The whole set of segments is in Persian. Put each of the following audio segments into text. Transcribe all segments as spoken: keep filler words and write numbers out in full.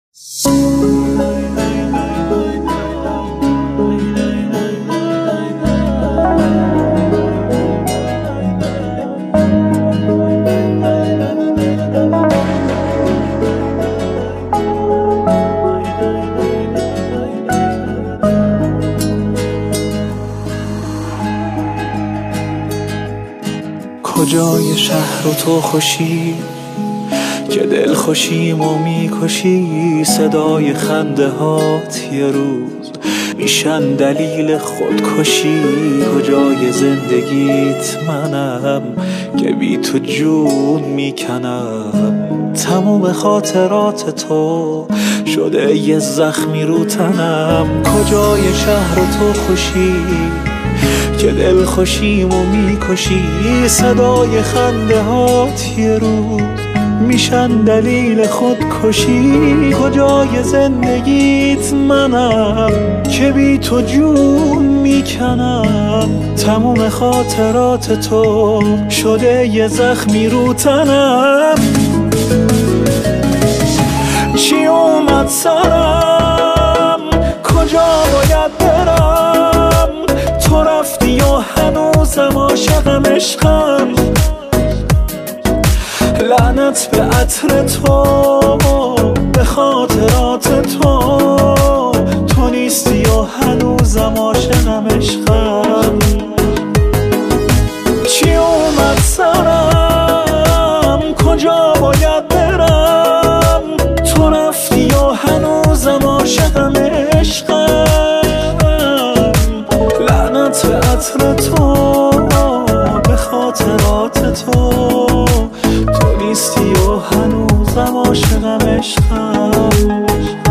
کجای شهر و تو خوشی که دل خوشیم و میکشی؟ صدای خنده هات یه روز میشن دلیل خودکشی. کجای زندگیت منم که بی تو جون میکنم؟ تموم خاطرات تو شده یه زخمی رو تنم. کجای شهر و تو خوشی که دل خوشیم و میکشی؟ صدای خنده هات یه روز میشن دلیل خودکشی. کجای زندگیت منم که بی تو جون میکنم؟ تموم خاطرات تو شده یه زخمی رو تنم. چی اومد سرم؟ کجا باید برم؟ تو رفتی و هنوزم عاشقم عشقم. لعنت به عطر تو، به خاطرات تو. تو نیستی و هنوزم عاشقم عشقم. چی اومد سرم؟ کجا باید برم؟ تو رفتی و هنوزم عاشقم عشقم. لعنت به عطر تو، به خاطرات تو. تو نیستی و هنوزم عاشقم عشقم.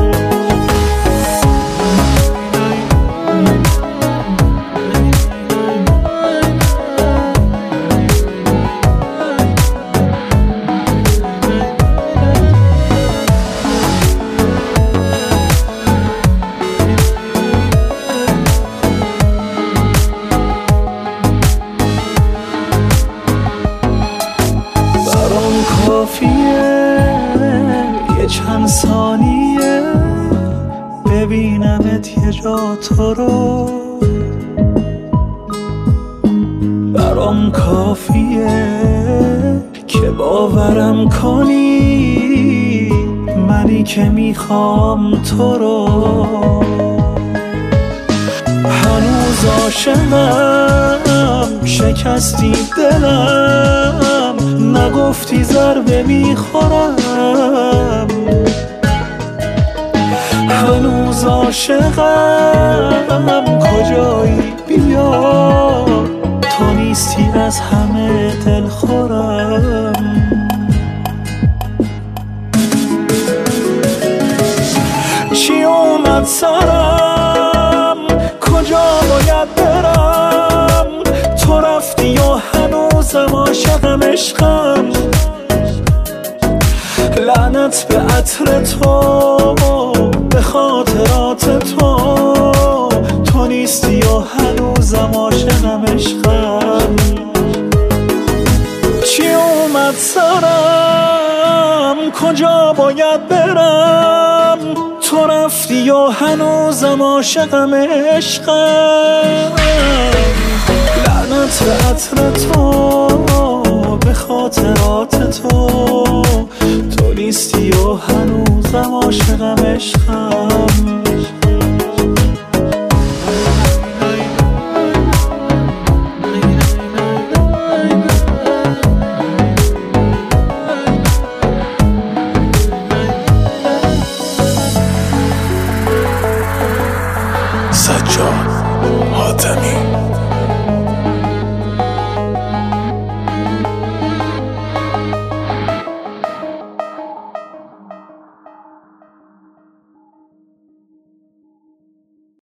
کافیه یه چند ثانیه ببینمت یه جا تو رو. برام کافیه که باورم کنی منی که میخوام تو رو. هنوز عاشقم، شکستی دلم، نگفتی ضربه میخورم. هنوز عاشقم، کجایی بیا؟ تو نیستی از همه دل خورم. چی اومد سرم؟ کجا باید برم؟ تو رفتی و هنوزم عاشقم عشقم. لعنت به عطر تو، به خاطرات تو. تو نیستی و هنوزم عاشقم عشقم. چی اومد سرم؟ کجا باید برم؟ تو رفتی و هنوزم عاشقم عشقم. لعنت به عطر تو، به خاطرات تو. تو نیستی و هنوزم عاشقم عشقم. سجاد حاتمی.